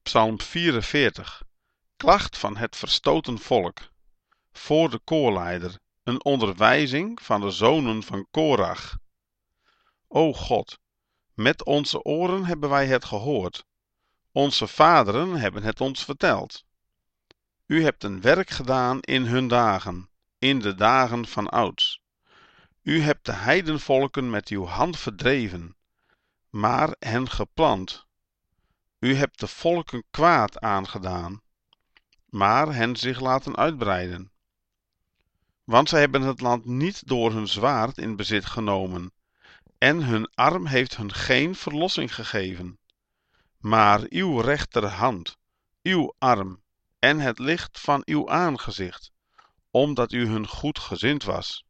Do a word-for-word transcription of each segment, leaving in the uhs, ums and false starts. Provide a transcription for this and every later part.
Psalm vierenveertig. Klacht van het verstoten volk. Voor de koorleider, een onderwijzing van de zonen van Korach. O God, met onze oren hebben wij het gehoord. Onze vaderen hebben het ons verteld. U hebt een werk gedaan in hun dagen, in de dagen van ouds. U hebt de heidenvolken met uw hand verdreven, maar hen geplant. U hebt de volken kwaad aangedaan, maar hen zich laten uitbreiden. Want zij hebben het land niet door hun zwaard in bezit genomen, en hun arm heeft hun geen verlossing gegeven. Maar uw rechterhand, uw arm en het licht van uw aangezicht, omdat u hun goedgezind was.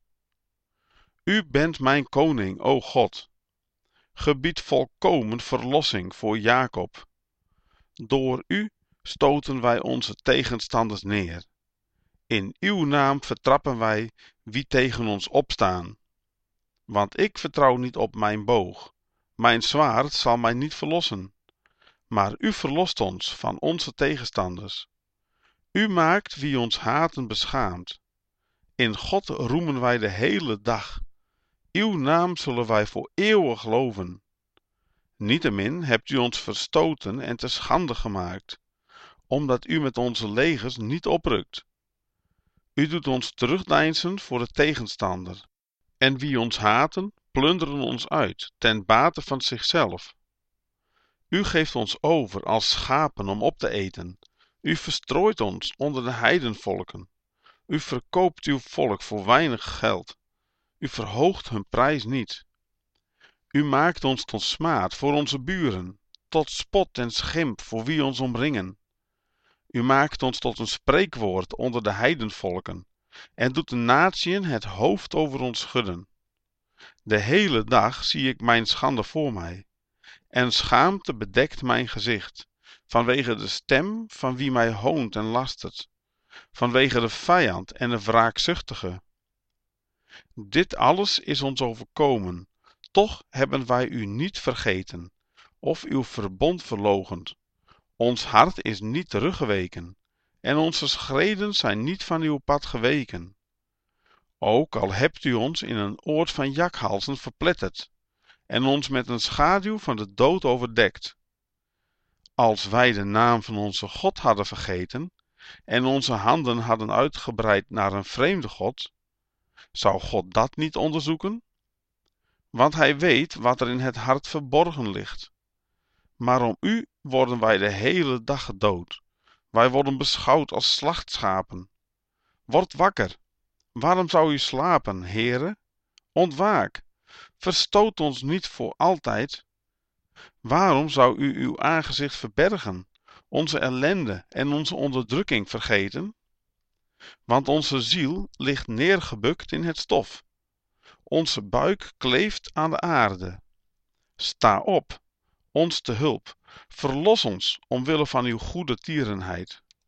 U bent mijn koning, o God. Gebied volkomen verlossing voor Jacob. Door u stoten wij onze tegenstanders neer. In uw naam vertrappen wij wie tegen ons opstaan. Want ik vertrouw niet op mijn boog. Mijn zwaard zal mij niet verlossen. Maar u verlost ons van onze tegenstanders. U maakt wie ons haten beschaamd. In God roemen wij de hele dag. Uw naam zullen wij voor eeuwig loven. Niettemin hebt u ons verstoten en te schande gemaakt, omdat u met onze legers niet oprukt. U doet ons terugdeinzen voor de tegenstander, en wie ons haten, plunderen ons uit, ten bate van zichzelf. U geeft ons over als schapen om op te eten. U verstrooit ons onder de heidenvolken. U verkoopt uw volk voor weinig geld. U verhoogt hun prijs niet. U maakt ons tot smaad voor onze buren, tot spot en schimp voor wie ons omringen. U maakt ons tot een spreekwoord onder de heidenvolken en doet de natieën het hoofd over ons schudden. De hele dag zie ik mijn schande voor mij, en schaamte bedekt mijn gezicht, vanwege de stem van wie mij hoont en lastert, vanwege de vijand en de wraakzuchtige. Dit alles is ons overkomen, toch hebben wij u niet vergeten, of uw verbond verloochend. Ons hart is niet teruggeweken, en onze schreden zijn niet van uw pad geweken. Ook al hebt u ons in een oord van jakhalzen verpletterd, en ons met een schaduw van de dood overdekt. Als wij de naam van onze God hadden vergeten, en onze handen hadden uitgebreid naar een vreemde God, zou God dat niet onderzoeken? Want hij weet wat er in het hart verborgen ligt. Maar om u worden wij de hele dag gedood. Wij worden beschouwd als slachtschapen. Word wakker. Waarom zou u slapen, Heere? Ontwaak. Verstoot ons niet voor altijd. Waarom zou u uw aangezicht verbergen, onze ellende en onze onderdrukking vergeten? Want onze ziel ligt neergebukt in het stof. Onze buik kleeft aan de aarde. Sta op, ons te hulp. Verlos ons omwille van uw goede tierenheid.